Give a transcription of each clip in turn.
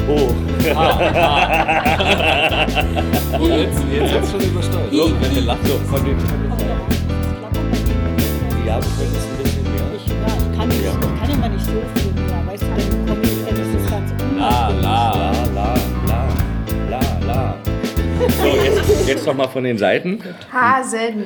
Oh. Jetzt hat es schon übersteuert. So, wenn wir lachen, so von den... Ja, du könntest ein bisschen mehr. Ich kann immer nicht so viel mehr. Weißt du, dann komme ich, dann ist das ganz So, jetzt noch mal von den Seiten. Hasen.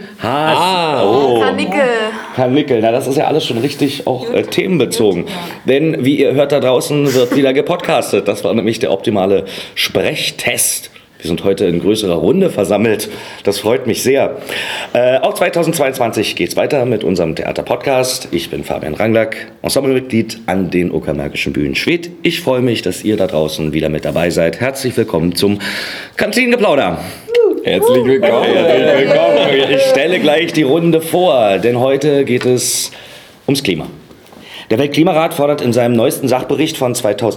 Oh. Karnickel. Karnickel, na das ist ja alles schon richtig auch themenbezogen. Denn wie ihr hört, da draußen wird wieder gepodcastet. Das war nämlich der optimale Sprechtest. Wir sind heute in größerer Runde versammelt. Das freut mich sehr. Auch 2022 geht's weiter mit unserem Theaterpodcast. Ich bin Fabian Ranglack, Ensemblemitglied an den Uckermärkischen Bühnen Schwedt. Ich freue mich, dass ihr da draußen wieder mit dabei seid. Herzlich willkommen zum Kantinengeplauder. Herzlich willkommen. Herzlich willkommen. Ich stelle gleich die Runde vor, denn heute geht es ums Klima. Der Weltklimarat fordert in seinem neuesten Sachbericht von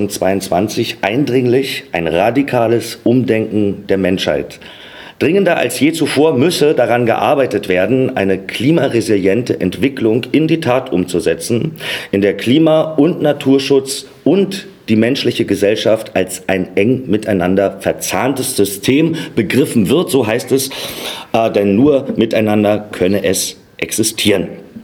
2022 eindringlich ein radikales Umdenken der Menschheit. Dringender als je zuvor müsse daran gearbeitet werden, eine klimaresiliente Entwicklung in die Tat umzusetzen, in der Klima- und Naturschutz und die menschliche Gesellschaft als ein eng miteinander verzahntes System begriffen wird, so heißt es, denn nur miteinander könne es existieren.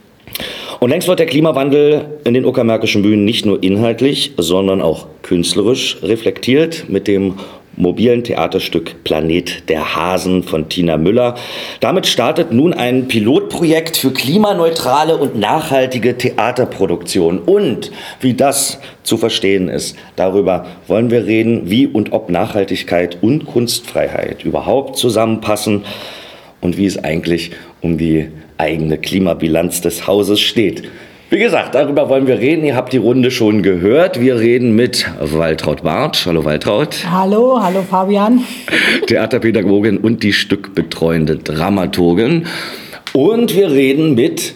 Und längst wird der Klimawandel in den Uckermärkischen Bühnen nicht nur inhaltlich, sondern auch künstlerisch reflektiert mit dem mobilen Theaterstück Planet der Hasen von Tina Müller. Damit startet nun ein Pilotprojekt für klimaneutrale und nachhaltige Theaterproduktion. Und wie das zu verstehen ist, darüber wollen wir reden, wie und ob Nachhaltigkeit und Kunstfreiheit überhaupt zusammenpassen und wie es eigentlich um die eigene Klimabilanz des Hauses steht. Wie gesagt, darüber wollen wir reden. Ihr habt die Runde schon gehört. Wir reden mit Waltraud Bartsch. Hallo Waltraud. Hallo Fabian. Theaterpädagogin und die stückbetreuende Dramaturgin. Und wir reden mit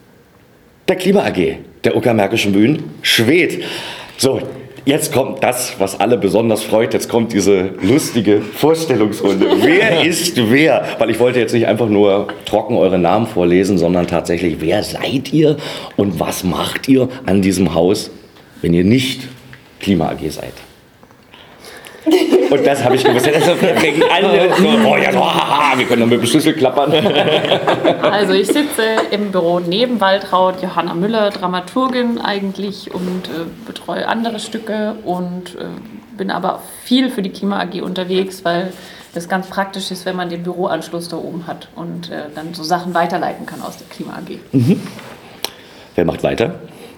der Klima AG der Uckermärkischen Bühnen Schwedt. So, jetzt kommt das, was alle besonders freut. Jetzt kommt diese lustige Vorstellungsrunde. Wer ist wer? Weil ich wollte jetzt nicht einfach nur trocken eure Namen vorlesen, sondern tatsächlich, wer seid ihr und was macht ihr an diesem Haus, wenn ihr nicht Klima AG seid? Und das habe ich gewusst. Das fängt alle so, oh ja, wir können doch mit dem Schlüssel klappern. Also ich sitze im Büro neben Waltraud, Johanna Müller, Dramaturgin eigentlich und betreue andere Stücke und bin aber viel für die Klima AG unterwegs, weil das ganz praktisch ist, wenn man den Büroanschluss da oben hat und dann so Sachen weiterleiten kann aus der Klima AG. Mhm. Wer macht weiter?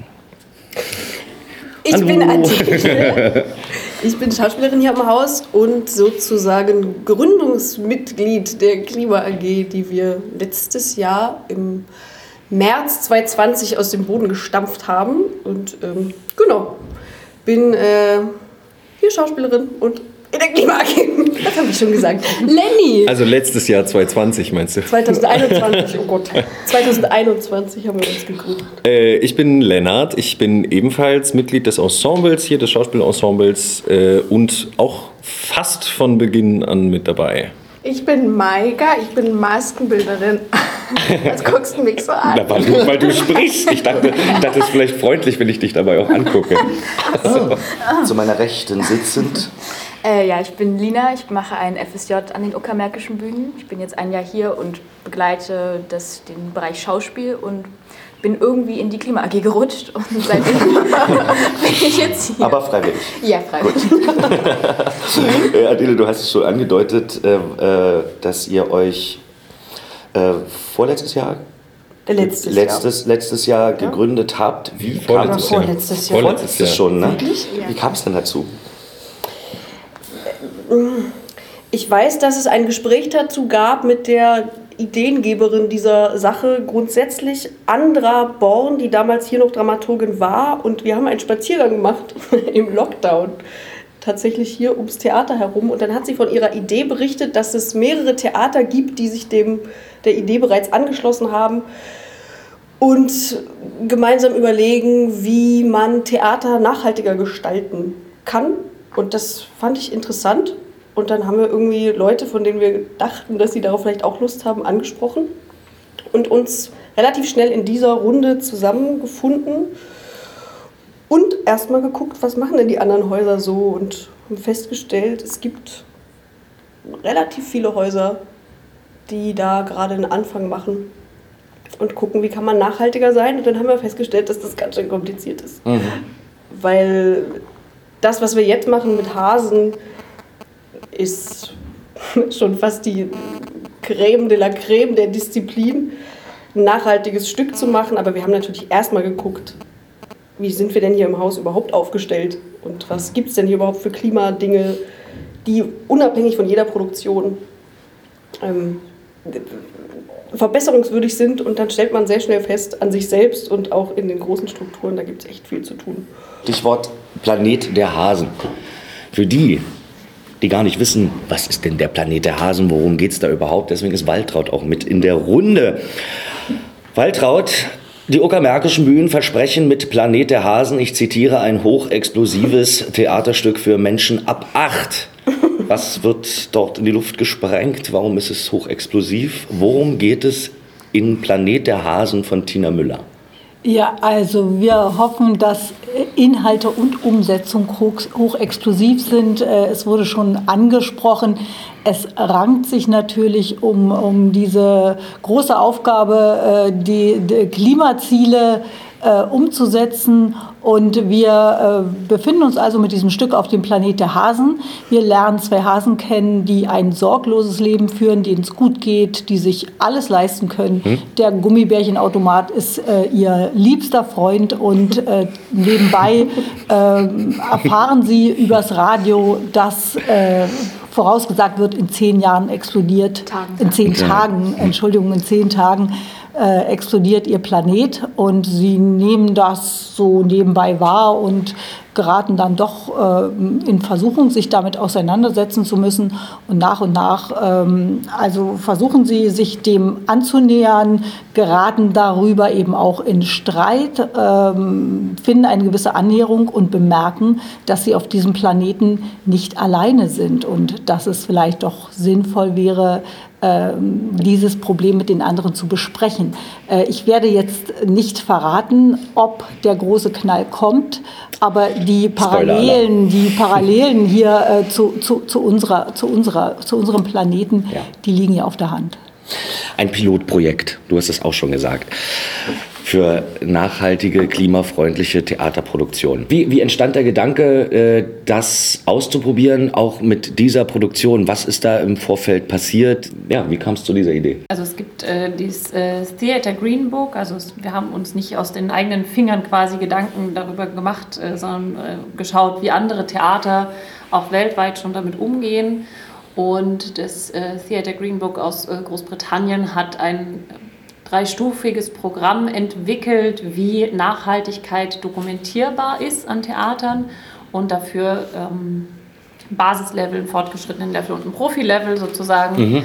Ich bin Antje. Ich bin Schauspielerin hier am Haus und sozusagen Gründungsmitglied der Klima AG, die wir letztes Jahr im März 2020 aus dem Boden gestampft haben. Und genau, bin hier Schauspielerin und in der Klima AG. Das habe ich schon gesagt. Lenny! Also letztes Jahr 2020 meinst du? 2021, oh Gott. 2021 haben wir uns gegründet. Ich bin Lennart, ich bin ebenfalls Mitglied des Ensembles hier, des Schauspielensembles und auch fast von Beginn an mit dabei. Ich bin Maika, ich bin Maskenbildnerin. Was guckst du mich so an? Na, weil du sprichst. Ich dachte, es ist vielleicht freundlich, wenn ich dich dabei auch angucke. Zu meiner Rechten sitzend. Ja, ich bin Lina, ich mache ein FSJ an den Uckermärkischen Bühnen. Ich bin jetzt ein Jahr hier und begleite den Bereich Schauspiel und bin irgendwie in die Klima AG gerutscht und seitdem bin ich jetzt hier. Aber freiwillig. Ja, freiwillig. Adele, du hast es schon angedeutet, dass ihr euch vorletztes Jahr? Letztes Jahr gegründet habt. Wie kam es? Vorletztes Jahr. Vorletztes schon, ne? Wirklich? Wie kam es denn dazu? Ich weiß, dass es ein Gespräch dazu gab mit der Ideengeberin dieser Sache, grundsätzlich Andra Born, die damals hier noch Dramaturgin war. Und wir haben einen Spaziergang gemacht im Lockdown, tatsächlich hier ums Theater herum. Und dann hat sie von ihrer Idee berichtet, dass es mehrere Theater gibt, die sich der Idee bereits angeschlossen haben und gemeinsam überlegen, wie man Theater nachhaltiger gestalten kann. Und das fand ich interessant. Und dann haben wir irgendwie Leute, von denen wir dachten, dass sie darauf vielleicht auch Lust haben, angesprochen. Und uns relativ schnell in dieser Runde zusammengefunden. Und erstmal geguckt, was machen denn die anderen Häuser so. Und haben festgestellt, es gibt relativ viele Häuser, die da gerade einen Anfang machen und gucken, wie kann man nachhaltiger sein. Und dann haben wir festgestellt, dass das ganz schön kompliziert ist. Weil das, was wir jetzt machen mit Hasen, ist schon fast die Creme de la Creme der Disziplin, ein nachhaltiges Stück zu machen. Aber wir haben natürlich erstmal geguckt, wie sind wir denn hier im Haus überhaupt aufgestellt und was gibt es denn hier überhaupt für Klimadinge, die unabhängig von jeder Produktion verbesserungswürdig sind. Und dann stellt man sehr schnell fest, an sich selbst und auch in den großen Strukturen, da gibt es echt viel zu tun. Stichwort Planet der Hasen. Für die gar nicht wissen, was ist denn der Planet der Hasen, worum geht es da überhaupt, deswegen ist Waltraud auch mit in der Runde. Waltraud, die Uckermärkischen Bühnen versprechen mit Planet der Hasen, ich zitiere, ein hochexplosives Theaterstück für Menschen ab 8. Was wird dort in die Luft gesprengt? Warum ist es hochexplosiv? Worum geht es in Planet der Hasen von Tina Müller? Ja, also wir hoffen, dass Inhalte und Umsetzung hochexplosiv sind. Es wurde schon angesprochen, es rankt sich natürlich um diese große Aufgabe, die Klimaziele umzusetzen. Und wir befinden uns also mit diesem Stück auf dem Planet der Hasen. Wir lernen 2 Hasen kennen, die ein sorgloses Leben führen, denen es gut geht, die sich alles leisten können. Der Gummibärchenautomat ist ihr liebster Freund und nebenbei erfahren sie übers Radio, dass vorausgesagt wird, in 10 Jahren explodiert, in 10 Tagen, Entschuldigung, in 10 Tagen explodiert ihr Planet und sie nehmen das so nebenbei wahr und geraten dann doch in Versuchung, sich damit auseinandersetzen zu müssen. Und nach, also versuchen sie, sich dem anzunähern, geraten darüber eben auch in Streit, finden eine gewisse Annäherung und bemerken, dass sie auf diesem Planeten nicht alleine sind und dass es vielleicht doch sinnvoll wäre, dieses Problem mit den anderen zu besprechen. Ich werde jetzt nicht verraten, ob der große Knall kommt, aber die Parallelen hier zu unserem Planeten, die liegen ja auf der Hand. Ein Pilotprojekt, du hast es auch schon gesagt, für nachhaltige, klimafreundliche Theaterproduktion. Wie entstand der Gedanke, das auszuprobieren, auch mit dieser Produktion? Was ist da im Vorfeld passiert? Ja, wie kam es zu dieser Idee? Also es gibt dieses Theater Green Book, also wir haben uns nicht aus den eigenen Fingern quasi Gedanken darüber gemacht, sondern geschaut, wie andere Theater auch weltweit schon damit umgehen. Und das Theater Green Book aus Großbritannien hat ein 3-stufiges Programm entwickelt, wie Nachhaltigkeit dokumentierbar ist an Theatern und dafür Basislevel, fortgeschrittenen Level und ein Profi-Level sozusagen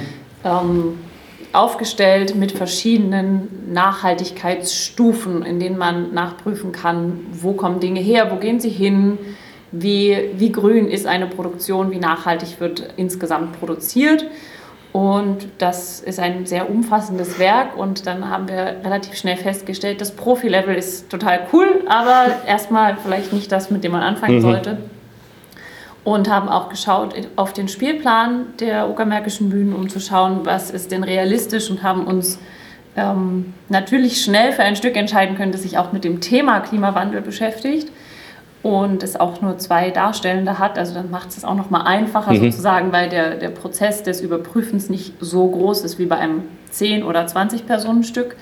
aufgestellt mit verschiedenen Nachhaltigkeitsstufen, in denen man nachprüfen kann, wo kommen Dinge her, wo gehen sie hin, wie grün ist eine Produktion, wie nachhaltig wird insgesamt produziert. Und das ist ein sehr umfassendes Werk und dann haben wir relativ schnell festgestellt, das Profi-Level ist total cool, aber erstmal vielleicht nicht das, mit dem man anfangen sollte. Und haben auch geschaut auf den Spielplan der Uckermärkischen Bühnen, um zu schauen, was ist denn realistisch und haben uns natürlich schnell für ein Stück entscheiden können, das sich auch mit dem Thema Klimawandel beschäftigt. Und es auch nur 2 Darstellende hat, also dann macht es auch noch mal einfacher sozusagen, weil der Prozess des Überprüfens nicht so groß ist wie bei einem 10- oder 20-Personen-Stück.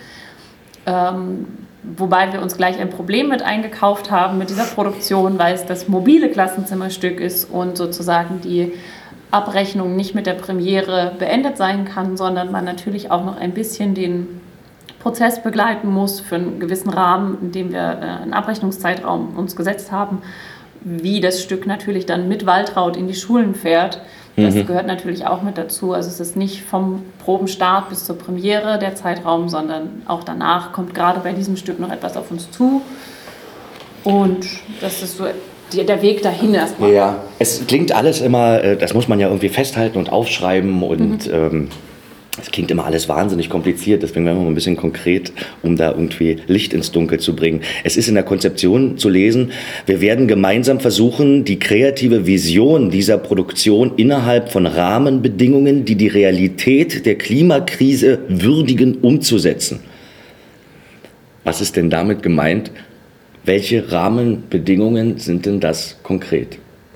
Wobei wir uns gleich ein Problem mit eingekauft haben mit dieser Produktion, weil es das mobile Klassenzimmerstück ist und sozusagen die Abrechnung nicht mit der Premiere beendet sein kann, sondern man natürlich auch noch ein bisschen den Prozess begleiten muss für einen gewissen Rahmen, in dem wir einen Abrechnungszeitraum uns gesetzt haben, wie das Stück natürlich dann mit Waltraud in die Schulen fährt. Das gehört natürlich auch mit dazu. Also es ist nicht vom Probenstart bis zur Premiere der Zeitraum, sondern auch danach kommt gerade bei diesem Stück noch etwas auf uns zu. Und das ist so der Weg dahin erstmal. Ja, es klingt alles immer, das muss man ja irgendwie festhalten und aufschreiben und Das klingt immer alles wahnsinnig kompliziert, deswegen werden wir mal ein bisschen konkret, um da irgendwie Licht ins Dunkel zu bringen. Es ist in der Konzeption zu lesen, wir werden gemeinsam versuchen, die kreative Vision dieser Produktion innerhalb von Rahmenbedingungen, die die Realität der Klimakrise würdigen, umzusetzen. Was ist denn damit gemeint? Welche Rahmenbedingungen sind denn das konkret?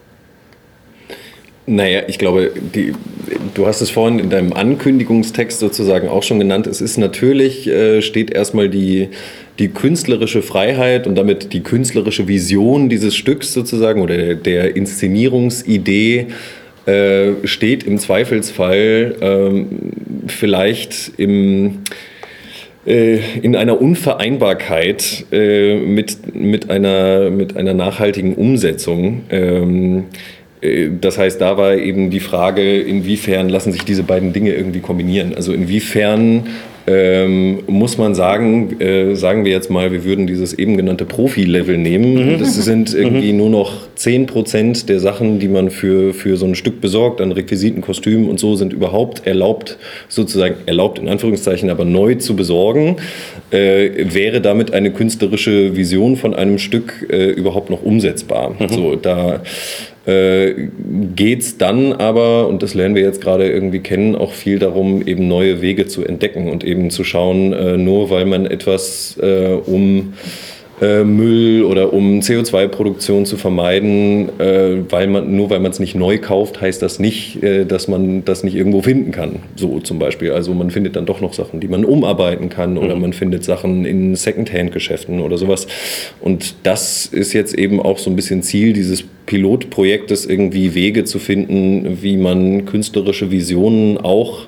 Naja, ich glaube, du hast es vorhin in deinem Ankündigungstext sozusagen auch schon genannt. Es ist natürlich, steht erstmal die künstlerische Freiheit und damit die künstlerische Vision dieses Stücks sozusagen oder der Inszenierungsidee steht im Zweifelsfall vielleicht in einer Unvereinbarkeit mit einer nachhaltigen Umsetzung. Das heißt, da war eben die Frage, inwiefern lassen sich diese beiden Dinge irgendwie kombinieren. Also inwiefern muss man sagen, sagen wir jetzt mal, wir würden dieses eben genannte Profi-Level nehmen. Und das sind irgendwie nur noch 10% der Sachen, die man für so ein Stück besorgt, an Requisiten, Kostümen und so, sind überhaupt erlaubt, sozusagen erlaubt in Anführungszeichen, aber neu zu besorgen. Wäre damit eine künstlerische Vision von einem Stück überhaupt noch umsetzbar? So, da geht es dann aber, und das lernen wir jetzt gerade irgendwie kennen, auch viel darum, eben neue Wege zu entdecken und eben zu schauen, nur weil man etwas um Müll oder um CO2-Produktion zu vermeiden, weil man es nicht neu kauft, heißt das nicht, dass man das nicht irgendwo finden kann. So zum Beispiel. Also man findet dann doch noch Sachen, die man umarbeiten kann oder man findet Sachen in Secondhand-Geschäften oder sowas. Und das ist jetzt eben auch so ein bisschen Ziel dieses Pilotprojektes, irgendwie Wege zu finden, wie man künstlerische Visionen auch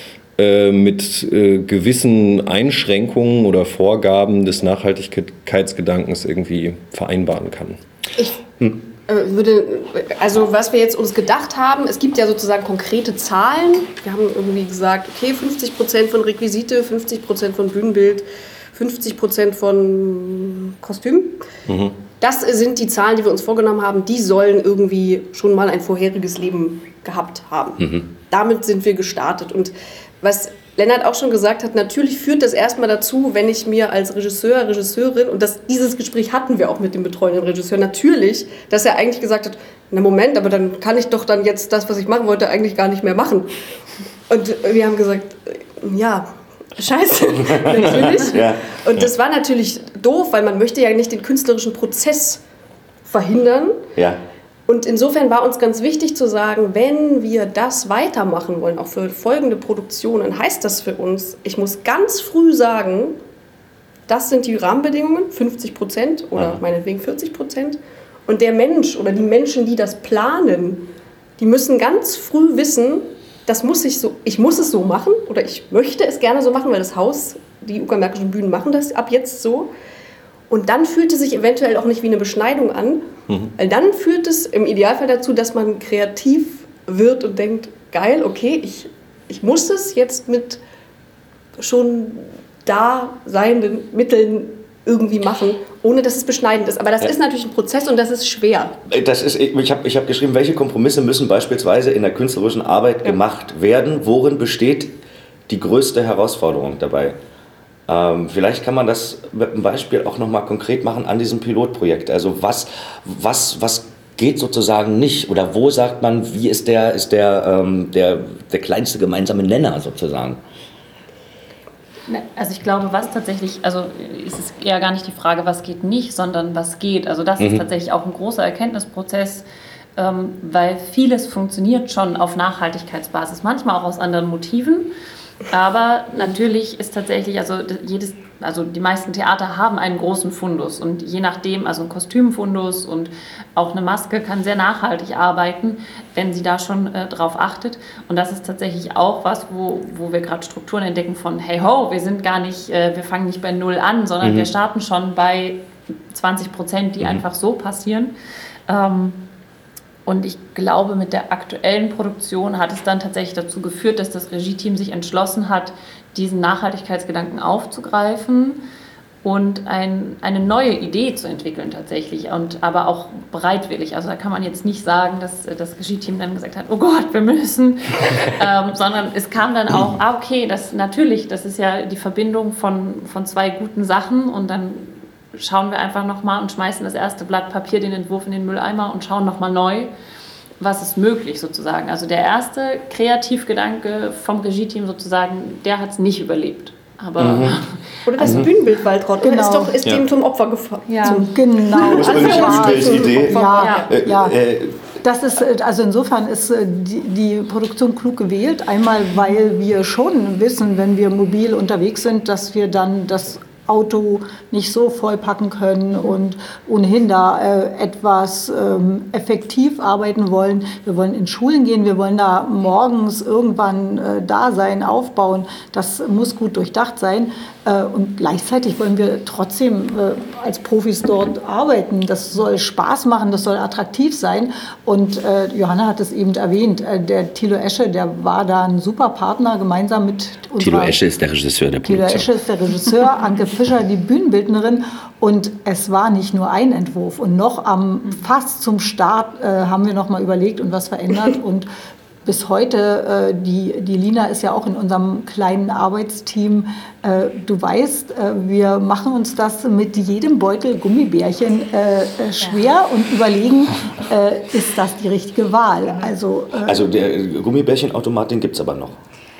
mit gewissen Einschränkungen oder Vorgaben des Nachhaltigkeitsgedankens irgendwie vereinbaren kann. Ich würde, also was wir jetzt uns gedacht haben, es gibt ja sozusagen konkrete Zahlen. Wir haben irgendwie gesagt, okay, 50% von Requisite, 50% von Bühnenbild, 50% von Kostüm. Das sind die Zahlen, die wir uns vorgenommen haben. Die sollen irgendwie schon mal ein vorheriges Leben gehabt haben. Damit sind wir gestartet. Und was Lennart auch schon gesagt hat, natürlich führt das erstmal dazu, wenn ich mir als Regisseur, Regisseurin, und dieses Gespräch hatten wir auch mit dem betreuenden Regisseur, natürlich, dass er eigentlich gesagt hat, na Moment, aber dann kann ich doch dann jetzt das, was ich machen wollte, eigentlich gar nicht mehr machen. Und wir haben gesagt, ja, scheiße, natürlich. Ja. Und das war natürlich doof, weil man möchte ja nicht den künstlerischen Prozess verhindern. Ja. Und insofern war uns ganz wichtig zu sagen, wenn wir das weitermachen wollen, auch für folgende Produktionen, heißt das für uns, ich muss ganz früh sagen, das sind die Rahmenbedingungen, 50% oder meinetwegen 40%. Und der Mensch oder die Menschen, die das planen, die müssen ganz früh wissen, das muss ich muss es so machen oder ich möchte es gerne so machen, weil das Haus, die Uckermärkischen Bühnen machen das ab jetzt so. Und dann fühlt es sich eventuell auch nicht wie eine Beschneidung an. Weil dann führt es im Idealfall dazu, dass man kreativ wird und denkt, geil, okay, ich muss es jetzt mit schon da seienden Mitteln irgendwie machen, ohne dass es beschneidend ist. Aber das ist natürlich ein Prozess und das ist schwer. Ich hab geschrieben, welche Kompromisse müssen beispielsweise in der künstlerischen Arbeit gemacht werden? Worin besteht die größte Herausforderung dabei? Vielleicht kann man das mit einem Beispiel auch nochmal konkret machen an diesem Pilotprojekt. Also was geht sozusagen nicht? Oder wo sagt man, wie ist der kleinste gemeinsame Nenner sozusagen? Also ich glaube, was tatsächlich, also ist es eher gar nicht die Frage, was geht nicht, sondern was geht. Also das ist tatsächlich auch ein großer Erkenntnisprozess, weil vieles funktioniert schon auf Nachhaltigkeitsbasis, manchmal auch aus anderen Motiven. Aber natürlich ist tatsächlich, also die meisten Theater haben einen großen Fundus und je nachdem, also ein Kostümfundus und auch eine Maske kann sehr nachhaltig arbeiten, wenn sie da schon drauf achtet. Und das ist tatsächlich auch was, wo wir gerade Strukturen entdecken von, hey ho, wir fangen nicht bei 0 an, sondern wir starten schon bei 20%, die einfach so passieren. Und ich glaube, mit der aktuellen Produktion hat es dann tatsächlich dazu geführt, dass das Regie-Team sich entschlossen hat, diesen Nachhaltigkeitsgedanken aufzugreifen und eine neue Idee zu entwickeln tatsächlich, aber auch bereitwillig. Also da kann man jetzt nicht sagen, dass das Regie-Team dann gesagt hat, oh Gott, wir müssen, sondern es kam dann auch, okay, das ist ja die Verbindung von zwei guten Sachen und dann schauen wir einfach nochmal und schmeißen das erste Blatt Papier, den Entwurf in den Mülleimer und schauen nochmal neu, was ist möglich sozusagen. Also der erste Kreativgedanke vom Regie-Team sozusagen, der hat es nicht überlebt. Aber oder das Bühnenbild Waltraud, Genau. ist dem zum Opfer gefallen. Ja, genau. Ursprünglich Bühnenbildidee. Das ist, also insofern ist die Produktion klug gewählt. Einmal, weil wir schon wissen, wenn wir mobil unterwegs sind, dass wir dann das Auto nicht so vollpacken können und ohnehin da etwas effektiv arbeiten wollen. Wir wollen in Schulen gehen, wir wollen da morgens irgendwann da sein, aufbauen. Das muss gut durchdacht sein. Und gleichzeitig wollen wir trotzdem als Profis dort arbeiten. Das soll Spaß machen, das soll attraktiv sein. Und Johanna hat es eben erwähnt, der Thilo Esche, der war da ein super Partner, gemeinsam mit unserer... Thilo Esche ist der Regisseur der Thilo Produktion. Esche ist der Regisseur, Anke Fischer die Bühnenbildnerin. Und es war nicht nur ein Entwurf. Und noch fast zum Start haben wir noch mal überlegt und was verändert. Und bis heute, die Lina ist ja auch in unserem kleinen Arbeitsteam. Du weißt, wir machen uns das mit jedem Beutel Gummibärchen schwer und überlegen, ist das die richtige Wahl? Also der Gummibärchenautomat, den gibt es aber noch.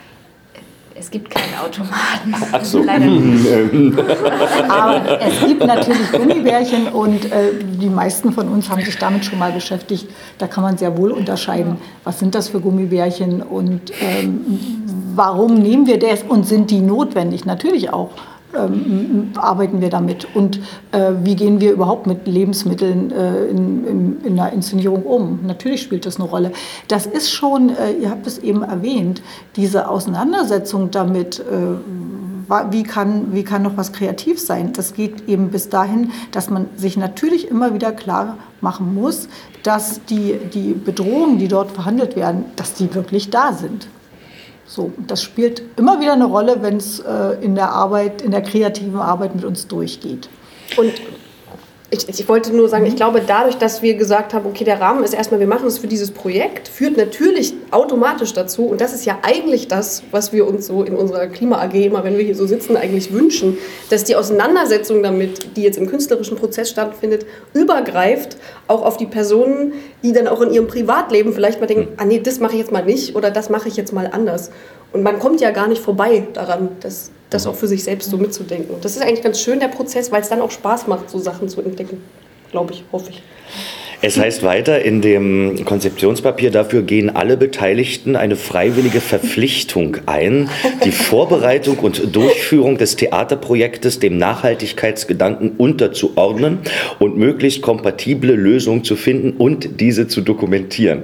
Es gibt keinen Automaten. Ach so. Leider nicht. Aber es gibt natürlich Gummibärchen und die meisten von uns haben sich damit schon mal beschäftigt. Da kann man sehr wohl unterscheiden, was sind das für Gummibärchen und warum nehmen wir das und sind die notwendig? Natürlich auch. Arbeiten wir damit und wie gehen wir überhaupt mit Lebensmitteln in der Inszenierung um? Natürlich spielt das eine Rolle. Das ist schon, ihr habt es eben erwähnt, diese Auseinandersetzung damit, wie kann noch was kreativ sein? Das geht eben bis dahin, dass man sich natürlich immer wieder klar machen muss, dass die Bedrohungen, die dort verhandelt werden, dass die wirklich da sind. So, das spielt immer wieder eine Rolle, wenn es in der kreativen Arbeit mit uns durchgeht. Und ich wollte nur sagen, ich glaube, dadurch, dass wir gesagt haben, okay, der Rahmen ist erstmal, wir machen es für dieses Projekt, führt natürlich automatisch dazu, und das ist ja eigentlich das, was wir uns so in unserer Klima-AG immer, wenn wir hier so sitzen, eigentlich wünschen, dass die Auseinandersetzung damit, die jetzt im künstlerischen Prozess stattfindet, übergreift auch auf die Personen, die dann auch in ihrem Privatleben vielleicht mal denken, ah nee, das mache ich jetzt mal nicht oder das mache ich jetzt mal anders. Und man kommt ja gar nicht vorbei daran, das auch für sich selbst so mitzudenken. Und das ist eigentlich ganz schön, der Prozess, weil es dann auch Spaß macht, so Sachen zu entdecken, glaube ich, hoffe ich. Es heißt weiter in dem Konzeptionspapier, dafür gehen alle Beteiligten eine freiwillige Verpflichtung ein, die Vorbereitung und Durchführung des Theaterprojektes dem Nachhaltigkeitsgedanken unterzuordnen und möglichst kompatible Lösungen zu finden und diese zu dokumentieren.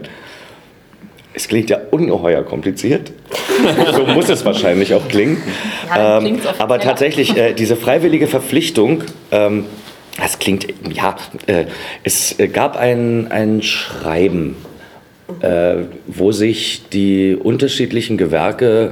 Es klingt ja ungeheuer kompliziert. So muss es wahrscheinlich auch klingen. Ja, aber tatsächlich, diese freiwillige Verpflichtung, das klingt, es gab ein Schreiben, wo sich die unterschiedlichen Gewerke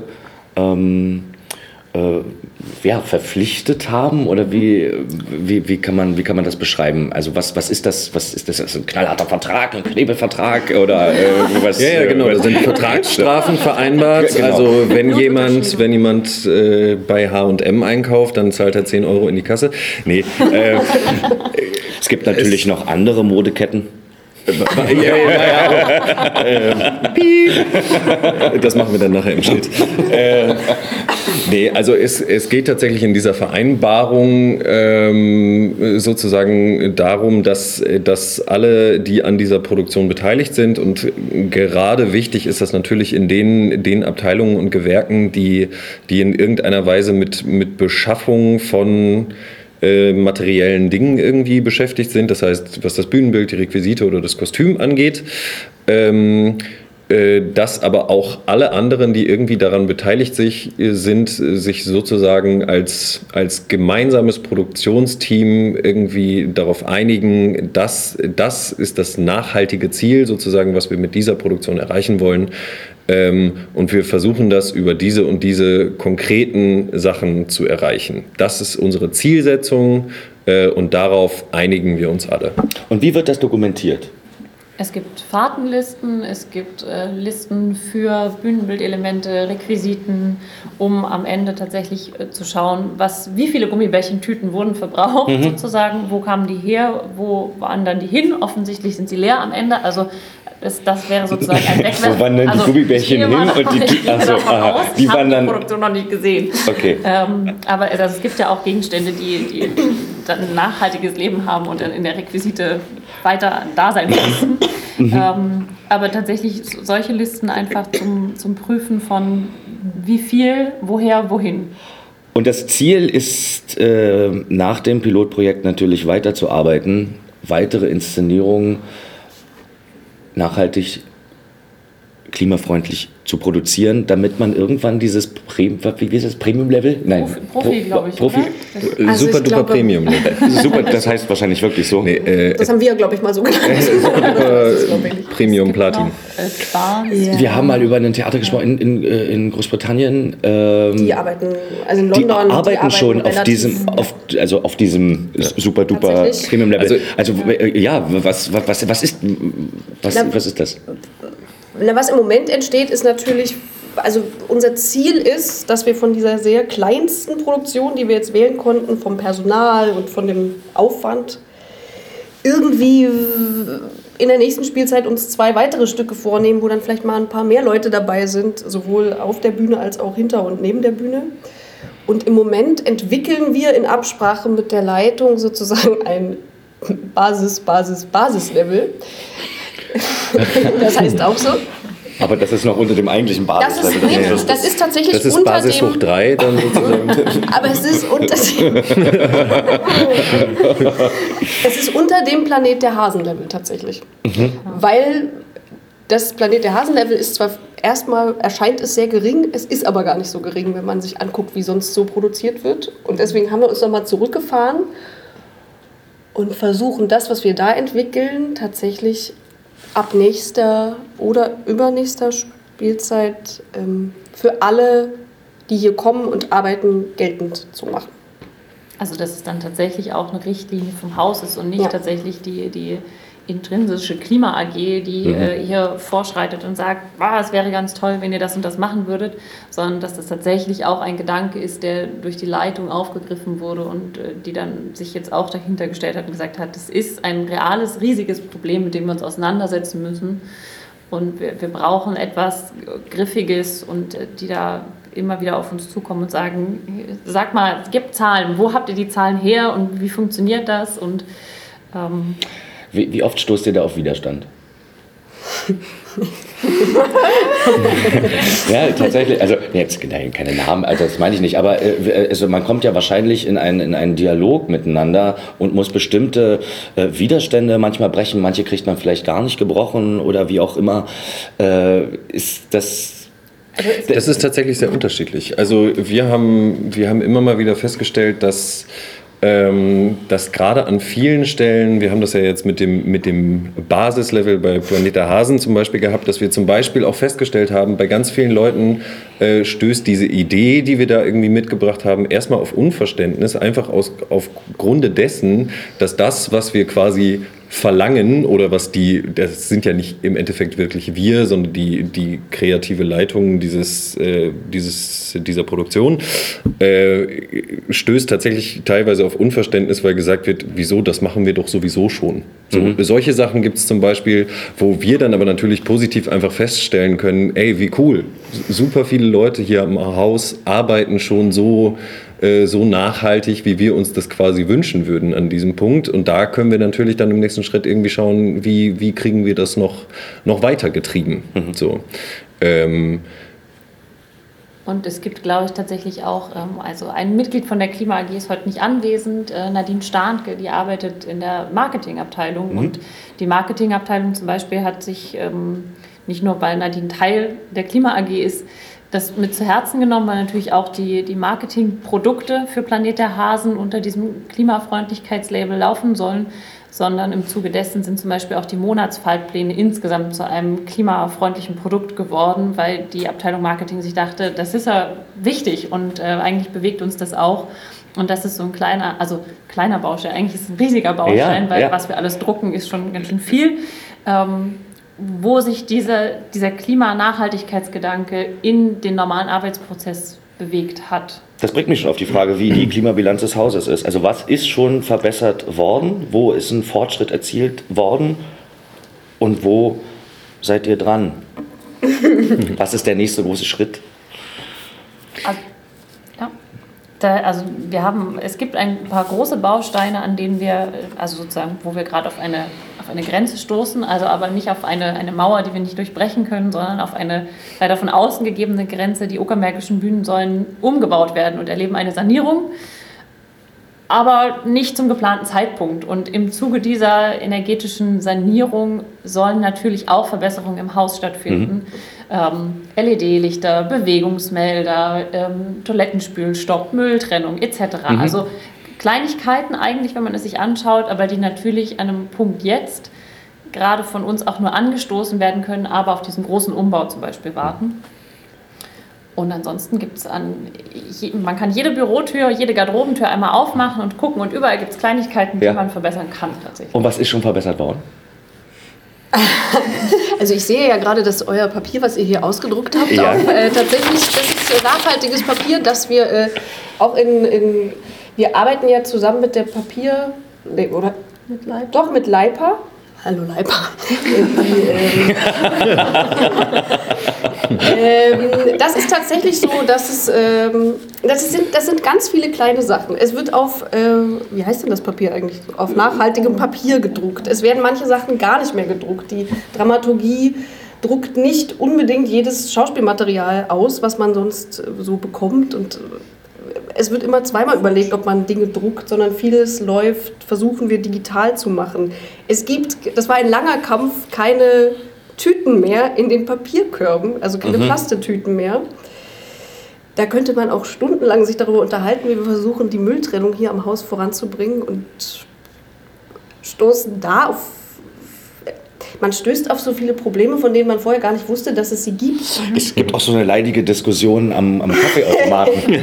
verpflichtet haben, oder wie kann man das beschreiben? Also was ist das? Was ist das? Also ein knallharter Vertrag, ein Knebelvertrag oder was? Ja, genau. Da sind Vertragsstrafen vereinbart. Genau. Also wenn jemand bei H&M einkauft, dann zahlt er 10 Euro in die Kasse. Nee. Es gibt natürlich noch andere Modeketten. Das machen wir dann nachher im Schnitt. Nee, also es geht tatsächlich in dieser Vereinbarung sozusagen darum, dass alle, die an dieser Produktion beteiligt sind, und gerade wichtig ist das natürlich in den Abteilungen und Gewerken, die in irgendeiner Weise mit Beschaffung von materiellen Dingen irgendwie beschäftigt sind, das heißt, was das Bühnenbild, die Requisite oder das Kostüm angeht, dass aber auch alle anderen, die irgendwie daran beteiligt sind, sich sozusagen als gemeinsames Produktionsteam irgendwie darauf einigen, das ist das nachhaltige Ziel sozusagen, was wir mit dieser Produktion erreichen wollen. Und wir versuchen das über diese und diese konkreten Sachen zu erreichen. Das ist unsere Zielsetzung und darauf einigen wir uns alle. Und wie wird das dokumentiert? Es gibt Fahrtenlisten, es gibt Listen für Bühnenbildelemente, Requisiten, um am Ende tatsächlich zu schauen, wie viele Gummibärchentüten wurden verbraucht sozusagen, wo kamen die her, wo wandern die hin, offensichtlich sind sie leer am Ende, also das wäre sozusagen ein Wegwerf. Wo wandern die Gummibärchen hin und die wandern... Ich habe die Produktion noch nicht gesehen. Okay. Aber es gibt ja auch Gegenstände, die dann ein nachhaltiges Leben haben und dann in der Requisite weiter da sein müssen. Aber tatsächlich solche Listen einfach zum Prüfen von wie viel, woher, wohin. Und das Ziel ist, nach dem Pilotprojekt natürlich weiterzuarbeiten, weitere Inszenierungen nachhaltig, klimafreundlich zu produzieren, damit man irgendwann dieses Premium-Level? Nein, Profi, glaube ich. Profi. Also Super duper Premium. Super, das heißt wahrscheinlich wirklich so. Nee, Das haben wir, glaube ich, mal so genannt. Super duper Premium Platin. Wir haben mal über ein Theater gesprochen in Großbritannien. Die arbeiten, also in London. Die arbeiten schon auf diesem super duper Premium Level. Also ja, was ist das? Was im Moment entsteht, ist natürlich, also unser Ziel ist, dass wir von dieser sehr kleinsten Produktion, die wir jetzt wählen konnten, vom Personal und von dem Aufwand, irgendwie in der nächsten Spielzeit uns 2 weitere Stücke vornehmen, wo dann vielleicht mal ein paar mehr Leute dabei sind, sowohl auf der Bühne als auch hinter und neben der Bühne. Und im Moment entwickeln wir in Absprache mit der Leitung sozusagen ein Basis-Level. Das heißt auch so. Aber das ist noch unter dem eigentlichen Basislevel. Das ist tatsächlich das ist unter Basis dem, hoch 3 dann sozusagen. aber es ist unter dem Planet der Hasen-Level tatsächlich. Weil das Planet der Hasen-Level ist zwar erstmal, erscheint es sehr gering, es ist aber gar nicht so gering, wenn man sich anguckt, wie sonst so produziert wird. Und deswegen haben wir uns nochmal zurückgefahren und versuchen das, was wir da entwickeln, tatsächlich ab nächster oder übernächster Spielzeit für alle, die hier kommen und arbeiten, geltend zu machen. Also dass es dann tatsächlich auch eine Richtlinie vom Haus ist und nicht tatsächlich die intrinsische Klima AG, die hier vorschreitet und sagt, es wäre ganz toll, wenn ihr das und das machen würdet, sondern dass das tatsächlich auch ein Gedanke ist, der durch die Leitung aufgegriffen wurde und die dann sich jetzt auch dahinter gestellt hat und gesagt hat, das ist ein reales, riesiges Problem, mit dem wir uns auseinandersetzen müssen und wir brauchen etwas Griffiges und die da immer wieder auf uns zukommen und sagen, sag mal, es gibt Zahlen, wo habt ihr die Zahlen her und wie funktioniert das und wie oft stoßt ihr da auf Widerstand? Ja, tatsächlich. Also, jetzt keine Namen, also das meine ich nicht. Aber also man kommt ja wahrscheinlich in einen Dialog miteinander und muss bestimmte Widerstände manchmal brechen. Manche kriegt man vielleicht gar nicht gebrochen oder wie auch immer. Ist das... Das ist tatsächlich sehr unterschiedlich. Also wir haben immer mal wieder festgestellt, dass gerade an vielen Stellen, wir haben das ja jetzt mit dem Basislevel bei Planet der Hasen zum Beispiel gehabt, dass wir zum Beispiel auch festgestellt haben, bei ganz vielen Leuten stößt diese Idee, die wir da irgendwie mitgebracht haben, erstmal auf Unverständnis, einfach auf Grunde dessen, dass das, was wir quasi verlangen oder das sind ja nicht im Endeffekt wirklich wir, sondern die kreative Leitung dieser Produktion, stößt tatsächlich teilweise auf Unverständnis, weil gesagt wird, wieso, das machen wir doch sowieso schon. Solche Sachen gibt es zum Beispiel, wo wir dann aber natürlich positiv einfach feststellen können, ey, wie cool, super viele Leute hier im Haus arbeiten schon so nachhaltig, wie wir uns das quasi wünschen würden an diesem Punkt. Und da können wir natürlich dann im nächsten Schritt irgendwie schauen, wie kriegen wir das noch weitergetrieben. So. Und es gibt, glaube ich, tatsächlich auch, also ein Mitglied von der Klima AG ist heute nicht anwesend, Nadine Stahnke, die arbeitet in der Marketingabteilung. Und die Marketingabteilung zum Beispiel hat sich, nicht nur weil Nadine Teil der Klima AG ist, das mit zu Herzen genommen, weil natürlich auch die Marketingprodukte für Planet der Hasen unter diesem Klimafreundlichkeitslabel laufen sollen, sondern im Zuge dessen sind zum Beispiel auch die Monatsfaltpläne insgesamt zu einem klimafreundlichen Produkt geworden, weil die Abteilung Marketing sich dachte, das ist ja wichtig und eigentlich bewegt uns das auch. Und das ist so ein kleiner Baustein, eigentlich ist es ein riesiger Baustein, weil was wir alles drucken, ist schon ganz schön viel. Wo sich dieser Klimanachhaltigkeitsgedanke in den normalen Arbeitsprozess bewegt hat. Das bringt mich schon auf die Frage, wie die Klimabilanz des Hauses ist. Also was ist schon verbessert worden? Wo ist ein Fortschritt erzielt worden? Und wo seid ihr dran? Was ist der nächste große Schritt? Es gibt ein paar große Bausteine, an denen wir, also sozusagen, wo wir gerade auf eine Grenze stoßen, also aber nicht auf eine Mauer, die wir nicht durchbrechen können, sondern auf eine leider von außen gegebene Grenze. Die Uckermärkischen Bühnen sollen umgebaut werden und erleben eine Sanierung, aber nicht zum geplanten Zeitpunkt. Und im Zuge dieser energetischen Sanierung sollen natürlich auch Verbesserungen im Haus stattfinden. LED-Lichter, Bewegungsmelder, Toilettenspülstopp, Mülltrennung etc. Also Kleinigkeiten eigentlich, wenn man es sich anschaut, aber die natürlich an einem Punkt jetzt gerade von uns auch nur angestoßen werden können, aber auf diesen großen Umbau zum Beispiel warten. Und ansonsten gibt es man kann jede Bürotür, jede Garderobentür einmal aufmachen und gucken und überall gibt es Kleinigkeiten, die man verbessern kann tatsächlich. Und was ist schon verbessert worden? Also ich sehe ja gerade, dass euer Papier, was ihr hier ausgedruckt habt, auch, tatsächlich, das ist nachhaltiges Papier, das wir auch wir arbeiten ja zusammen mit der mit Leipa. Hallo Leipa. Das ist tatsächlich so, dass das sind ganz viele kleine Sachen. Es wird auf, wie heißt denn das Papier eigentlich? Auf nachhaltigem Papier gedruckt. Es werden manche Sachen gar nicht mehr gedruckt. Die Dramaturgie druckt nicht unbedingt jedes Schauspielmaterial aus, was man sonst so bekommt. Und es wird immer zweimal überlegt, ob man Dinge druckt, sondern vieles versuchen wir digital zu machen. Das war ein langer Kampf, keine Tüten mehr in den Papierkörben, also keine Plastetüten mehr. Da könnte man auch stundenlang sich darüber unterhalten, wie wir versuchen, die Mülltrennung hier am Haus voranzubringen und man stößt auf so viele Probleme, von denen man vorher gar nicht wusste, dass es sie gibt. Es gibt auch so eine leidige Diskussion am Kaffeeautomaten.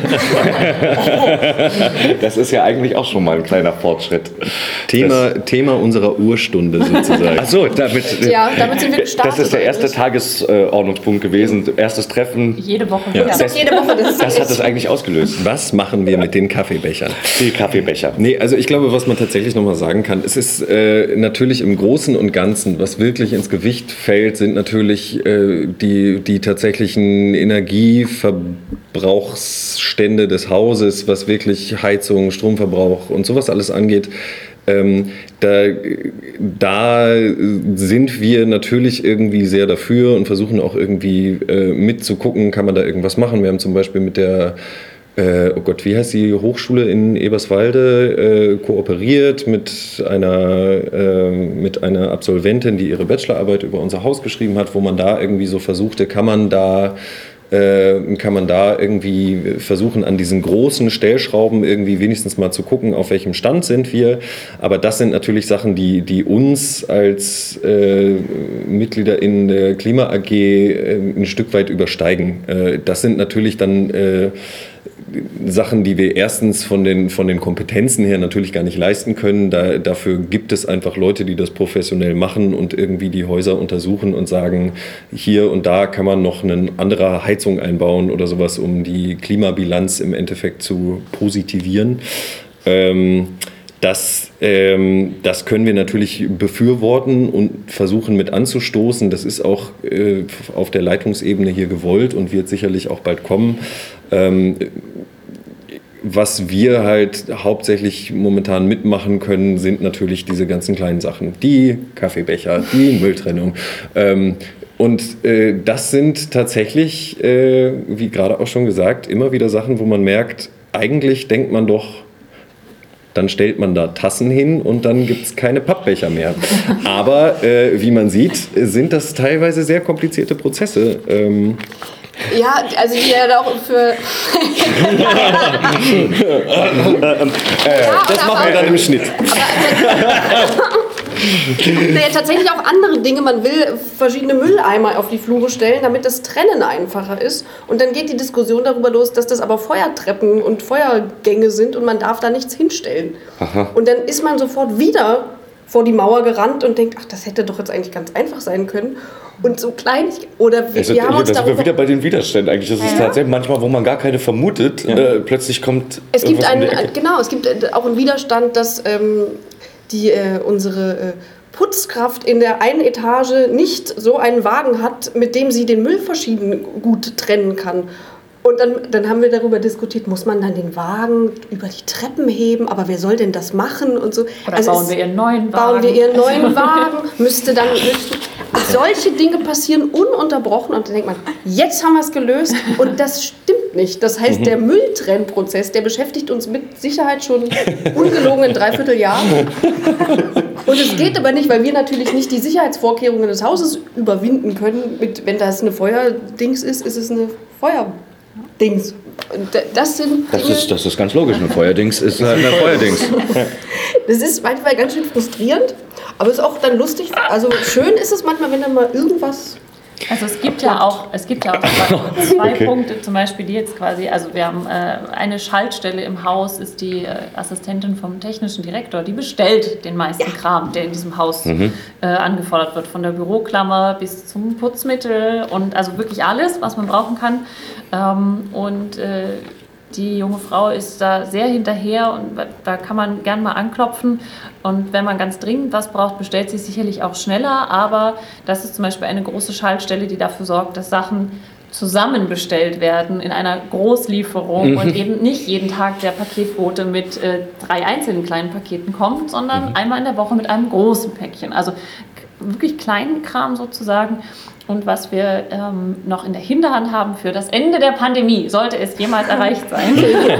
Das ist ja eigentlich auch schon mal ein kleiner Fortschritt. Thema unserer Urstunde sozusagen. Ach so, damit sind wir gestartet. Das ist der erste Tagesordnungspunkt gewesen. Erstes Treffen. Jede Woche. Ja. Jede Woche. Das hat es eigentlich ausgelöst. Was machen wir mit den Kaffeebechern? Die Kaffeebecher. Nee, also ich glaube, was man tatsächlich nochmal sagen kann, es ist natürlich im Großen und Ganzen, was wirklich ins Gewicht fällt, sind natürlich die tatsächlichen Energieverbrauchsstände des Hauses, was wirklich Heizung, Stromverbrauch und sowas alles angeht. Da sind wir natürlich irgendwie sehr dafür und versuchen auch irgendwie mitzugucken, kann man da irgendwas machen. Wir haben zum Beispiel mit der wie heißt die Hochschule in Eberswalde, kooperiert mit einer Absolventin, die ihre Bachelorarbeit über unser Haus geschrieben hat, wo man da irgendwie so versuchte, kann man da irgendwie versuchen, an diesen großen Stellschrauben irgendwie wenigstens mal zu gucken, auf welchem Stand sind wir. Aber das sind natürlich Sachen, die uns als Mitglieder in der Klima AG ein Stück weit übersteigen. Das sind natürlich dann Sachen, die wir erstens von den Kompetenzen her natürlich gar nicht leisten können. Dafür gibt es einfach Leute, die das professionell machen und irgendwie die Häuser untersuchen und sagen, hier und da kann man noch eine andere Heizung einbauen oder sowas, um die Klimabilanz im Endeffekt zu positivieren. Das können wir natürlich befürworten und versuchen mit anzustoßen. Das ist auch auf der Leitungsebene hier gewollt und wird sicherlich auch bald kommen. Was wir halt hauptsächlich momentan mitmachen können, sind natürlich diese ganzen kleinen Sachen. Die Kaffeebecher, die Mülltrennung. Und das sind tatsächlich, wie gerade auch schon gesagt, immer wieder Sachen, wo man merkt, eigentlich denkt man doch, dann stellt man da Tassen hin und dann gibt es keine Pappbecher mehr. Aber wie man sieht, sind das teilweise sehr komplizierte Prozesse. Ja, also die ja auch für... Das machen wir dann im Schnitt. Naja, tatsächlich auch andere Dinge. Man will verschiedene Mülleimer auf die Flure stellen, damit das Trennen einfacher ist. Und dann geht die Diskussion darüber los, dass das aber Feuertreppen und Feuergänge sind und man darf da nichts hinstellen. Aha. Und dann ist man sofort wieder vor die Mauer gerannt und denkt, ach, das hätte doch jetzt eigentlich ganz einfach sein können. Und so klein, oder wir haben uns da sind wir wieder bei den Widerständen eigentlich. Das ist tatsächlich manchmal, wo man gar keine vermutet, plötzlich kommt es gibt es gibt auch einen Widerstand, dass unsere Putzkraft in der einen Etage nicht so einen Wagen hat, mit dem sie den Müll verschieden gut trennen kann. Und dann haben wir darüber diskutiert, muss man dann den Wagen über die Treppen heben, aber wer soll denn das machen und so. Oder also bauen wir ihren neuen Wagen, müsste solche Dinge passieren ununterbrochen und dann denkt man, jetzt haben wir es gelöst und das stimmt nicht. Das heißt, der Mülltrennprozess, der beschäftigt uns mit Sicherheit schon ungelogen in 3/4 Jahr. Und es geht aber nicht, weil wir natürlich nicht die Sicherheitsvorkehrungen des Hauses überwinden können. Wenn das eine Feuerdings ist, ist es eine Feuerdings. Das ist ganz logisch. Ein Feuerdings ist ein Feuerdings. Das ist manchmal ganz schön frustrierend, aber es ist auch dann lustig. Also schön ist es manchmal, wenn dann mal irgendwas. Also es gibt ja auch zwei Punkte, zum Beispiel die jetzt quasi, also wir haben eine Schaltstelle im Haus, ist die Assistentin vom technischen Direktor, die bestellt den meisten Kram, der in diesem Haus angefordert wird, von der Büroklammer bis zum Putzmittel und also wirklich alles, was man brauchen kann. Die junge Frau ist da sehr hinterher und da kann man gern mal anklopfen. Und wenn man ganz dringend was braucht, bestellt sie sicherlich auch schneller. Aber das ist zum Beispiel eine große Schaltstelle, die dafür sorgt, dass Sachen zusammen bestellt werden in einer Großlieferung und eben nicht jeden Tag der Paketbote mit 3 einzelnen kleinen Paketen kommt, sondern einmal in der Woche mit einem großen Päckchen. Also wirklich kleinen Kram sozusagen. Und was wir noch in der Hinterhand haben für das Ende der Pandemie, sollte es jemals erreicht sein,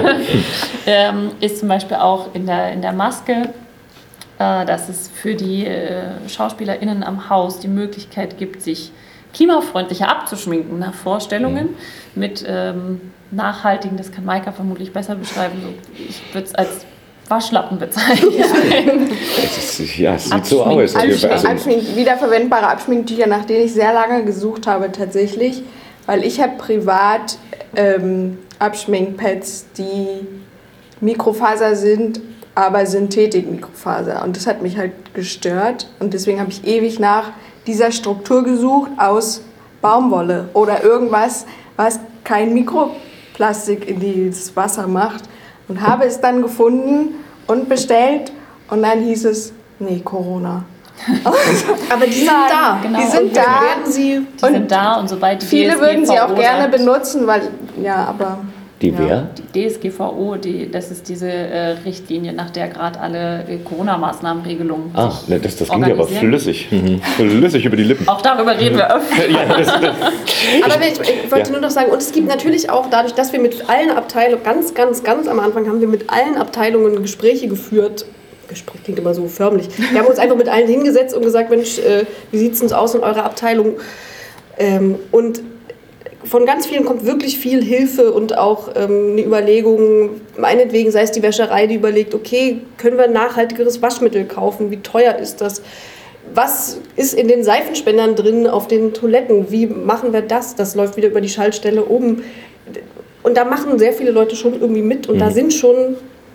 ist zum Beispiel auch in der Maske, dass es für die SchauspielerInnen am Haus die Möglichkeit gibt, sich klimafreundlicher abzuschminken nach Vorstellungen mit nachhaltigen, das kann Maika vermutlich besser beschreiben, ich würde es als Waschlappen bezeichnen. Es sieht so aus. Wiederverwendbare Abschminktücher, nach denen ich sehr lange gesucht habe tatsächlich, weil ich habe privat Abschminkpads, die Mikrofaser sind, aber Synthetik-Mikrofaser. Und das hat mich halt gestört und deswegen habe ich ewig nach dieser Struktur gesucht aus Baumwolle oder irgendwas, was kein Mikroplastik in das Wasser macht. Und habe es dann gefunden und bestellt und dann hieß es, nee, Corona. Aber die sind da. Genau. Die sind da. Die sind da und sobald die viele würden sie auch gerne benutzen, weil, aber... Die wer? Die DSGVO, das ist diese Richtlinie, nach der gerade alle Corona-Maßnahmenregelungen das ging ja aber flüssig. Flüssig über die Lippen. Auch darüber reden wir öfter. Aber ich wollte nur noch sagen, und es gibt natürlich auch dadurch, dass wir mit allen Abteilungen, ganz am Anfang haben wir mit allen Abteilungen Gespräche geführt. Gespräch klingt immer so förmlich. Wir haben uns einfach mit allen hingesetzt und gesagt, Mensch, wie sieht es denn aus in eurer Abteilung? Und von ganz vielen kommt wirklich viel Hilfe und auch eine Überlegung, meinetwegen sei es die Wäscherei, die überlegt, okay, können wir ein nachhaltigeres Waschmittel kaufen, wie teuer ist das? Was ist in den Seifenspendern drin auf den Toiletten? Wie machen wir das? Das läuft wieder über die Schaltstelle oben. Und da machen sehr viele Leute schon irgendwie mit und da sind schon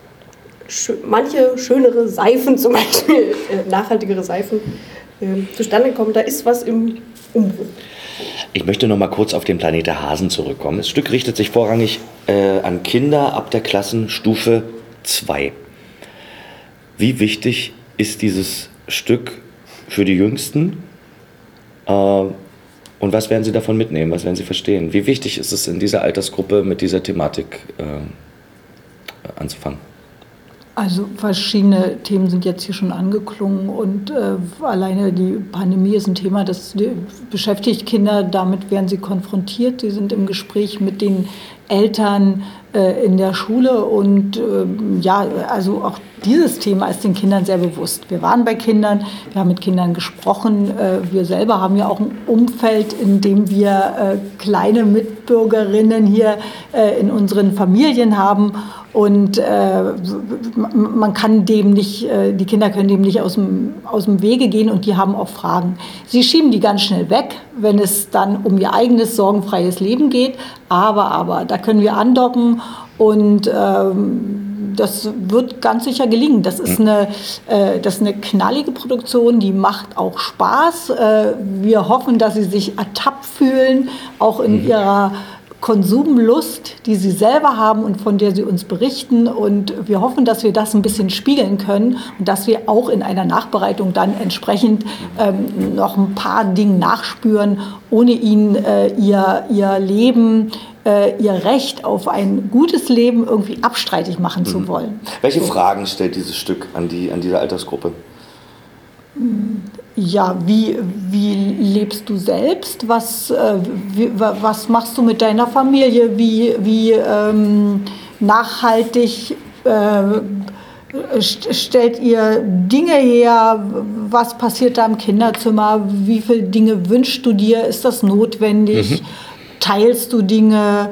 manche schönere Seifen, zum Beispiel nachhaltigere Seifen, zustande gekommen. Da ist was im Umbruch. Ich möchte noch mal kurz auf den Planet der Hasen zurückkommen. Das Stück richtet sich vorrangig an Kinder ab der Klassenstufe 2. Wie wichtig ist dieses Stück für die Jüngsten? Und was werden sie davon mitnehmen? Was werden sie verstehen? Wie wichtig ist es in dieser Altersgruppe mit dieser Thematik anzufangen? Also verschiedene Themen sind jetzt hier schon angeklungen und alleine die Pandemie ist ein Thema, das beschäftigt Kinder, damit werden sie konfrontiert. Sie sind im Gespräch mit den Eltern in der Schule und also auch dieses Thema ist den Kindern sehr bewusst. Wir waren bei Kindern, wir haben mit Kindern gesprochen, wir selber haben ja auch ein Umfeld, in dem wir kleine Mitbürgerinnen hier in unseren Familien haben Und man kann dem nicht, die Kinder können dem nicht aus dem Wege gehen und die haben auch Fragen. Sie schieben die ganz schnell weg, wenn es dann um ihr eigenes sorgenfreies Leben geht. Aber, da können wir andocken und das wird ganz sicher gelingen. Das ist eine knallige Produktion, die macht auch Spaß. Wir hoffen, dass sie sich ertappt fühlen, auch in ihrer Konsumlust, die sie selber haben und von der sie uns berichten. Und wir hoffen, dass wir das ein bisschen spiegeln können und dass wir auch in einer Nachbereitung dann entsprechend noch ein paar Dinge nachspüren, ohne ihnen ihr Leben, ihr Recht auf ein gutes Leben irgendwie abstreitig machen zu wollen. Welche Fragen stellt dieses Stück an diese Altersgruppe? Ja, wie lebst du selbst? Was machst du mit deiner Familie? Wie nachhaltig stellt ihr Dinge her? Was passiert da im Kinderzimmer? Wie viele Dinge wünschst du dir? Ist das notwendig? Teilst du Dinge?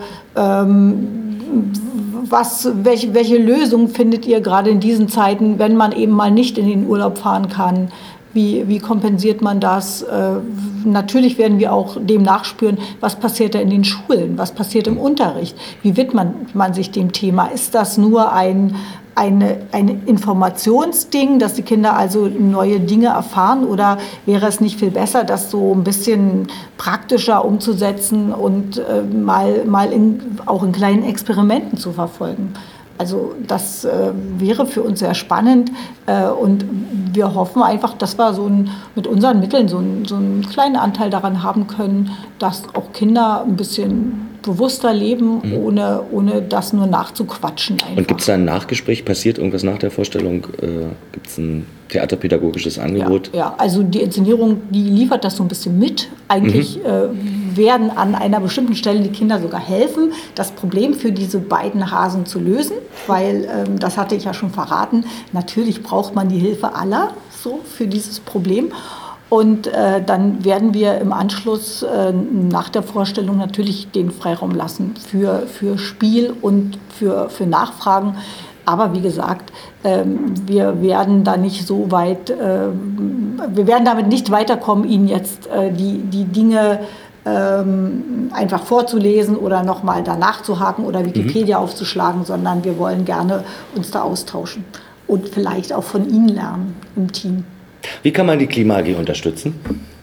Welche Lösung findet ihr gerade in diesen Zeiten, wenn man eben mal nicht in den Urlaub fahren kann? Wie kompensiert man das? Natürlich werden wir auch dem nachspüren, was passiert da in den Schulen, was passiert im Unterricht, wie widmet man sich dem Thema? Ist das nur ein Informationsding, dass die Kinder also neue Dinge erfahren, oder wäre es nicht viel besser, das so ein bisschen praktischer umzusetzen und auch in kleinen Experimenten zu verfolgen? Also das wäre für uns sehr spannend und wir hoffen einfach, dass wir mit unseren Mitteln so einen kleinen Anteil daran haben können, dass auch Kinder ein bisschen bewusster leben, ohne das nur nachzuquatschen. Einfach. Und gibt es da ein Nachgespräch? Passiert irgendwas nach der Vorstellung? Gibt es ein theaterpädagogisches Angebot? Ja, also die Inszenierung, die liefert das so ein bisschen mit. Eigentlich werden an einer bestimmten Stelle die Kinder sogar helfen, das Problem für diese beiden Hasen zu lösen, weil, das hatte ich ja schon verraten, natürlich braucht man die Hilfe aller so für dieses Problem. Und dann werden wir im Anschluss nach der Vorstellung natürlich den Freiraum lassen für Spiel und für Nachfragen. Aber wie gesagt, wir werden da nicht so weit, wir werden damit nicht weiterkommen, Ihnen jetzt die Dinge einfach vorzulesen oder nochmal danach zu haken oder Wikipedia aufzuschlagen, sondern wir wollen gerne uns da austauschen und vielleicht auch von Ihnen lernen im Team. Wie kann man die Klima AG unterstützen?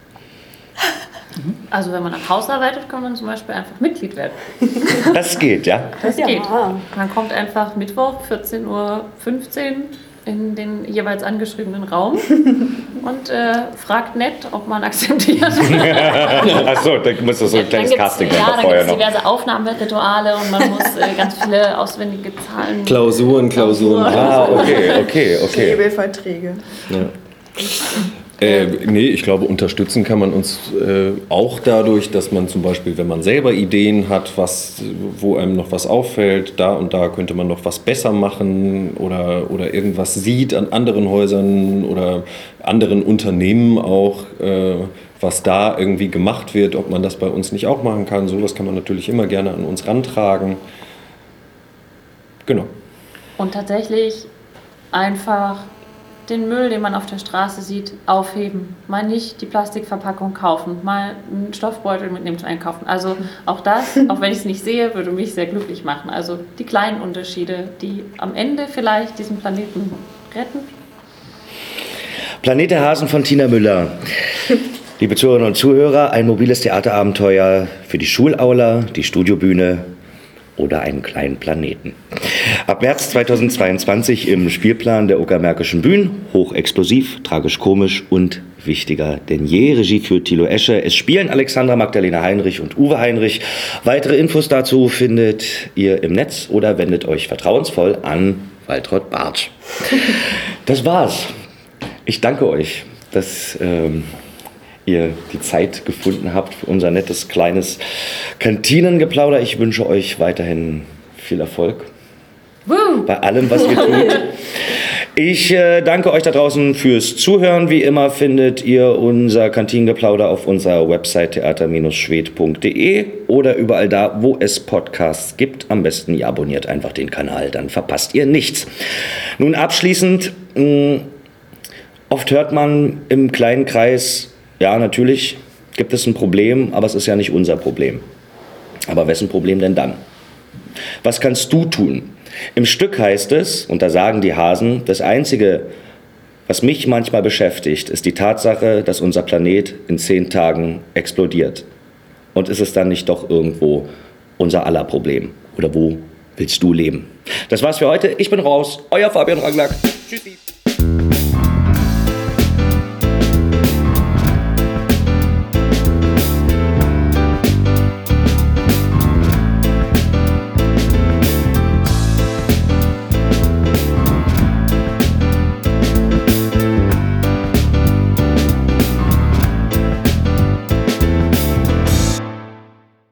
Also wenn man nach Haus arbeitet, kann man zum Beispiel einfach Mitglied werden. Das geht, ja? Das geht. Man kommt einfach Mittwoch 14:15 Uhr in den jeweils angeschriebenen Raum und fragt nett, ob man akzeptiert. Achso, da muss das so ein kleines Casting dann vorher gibt es noch. diverse Aufnahmerituale und man muss ganz viele auswendige Zahlen... Klausuren. Ah, okay. Knebelverträge. Ja. Nee, ich glaube, unterstützen kann man uns auch dadurch, dass man zum Beispiel, wenn man selber Ideen hat, wo einem noch was auffällt, da und da könnte man noch was besser machen oder irgendwas sieht an anderen Häusern oder anderen Unternehmen auch, was da irgendwie gemacht wird, ob man das bei uns nicht auch machen kann. Sowas kann man natürlich immer gerne an uns rantragen. Genau. Und tatsächlich einfach den Müll, den man auf der Straße sieht, aufheben. Mal nicht die Plastikverpackung kaufen, mal einen Stoffbeutel mitnehmen zum Einkaufen. Also auch das, auch wenn ich es nicht sehe, würde mich sehr glücklich machen. Also die kleinen Unterschiede, die am Ende vielleicht diesen Planeten retten. Planet der Hasen von Tina Müller. Liebe Zuhörerinnen und Zuhörer, ein mobiles Theaterabenteuer für die Schulaula, die Studiobühne oder einen kleinen Planeten. Ab März 2022 im Spielplan der Uckermärkischen Bühnen. Hochexplosiv, tragisch-komisch und wichtiger denn je. Regie führt Thilo Esche. Es spielen Alexandra Magdalena Heinrich und Uwe Heinrich. Weitere Infos dazu findet ihr im Netz oder wendet euch vertrauensvoll an Waltraud Bartsch. Das war's. Ich danke euch, dass ihr die Zeit gefunden habt für unser nettes, kleines Kantinengeplauder. Ich wünsche euch weiterhin viel Erfolg bei allem, was ihr tut. Ich danke euch da draußen fürs Zuhören. Wie immer findet ihr unser Kantinengeplauder auf unserer Website theater-schwed.de oder überall da, wo es Podcasts gibt. Am besten ihr abonniert einfach den Kanal, dann verpasst ihr nichts. Nun abschließend, oft hört man im kleinen Kreis, ja natürlich gibt es ein Problem, aber es ist ja nicht unser Problem. Aber wessen Problem denn dann? Was kannst du tun? Im Stück heißt es, und da sagen die Hasen, das Einzige, was mich manchmal beschäftigt, ist die Tatsache, dass unser Planet in 10 Tagen explodiert. Und ist es dann nicht doch irgendwo unser aller Problem? Oder wo willst du leben? Das war's für heute. Ich bin raus. Euer Fabian Ranglack. Tschüssi.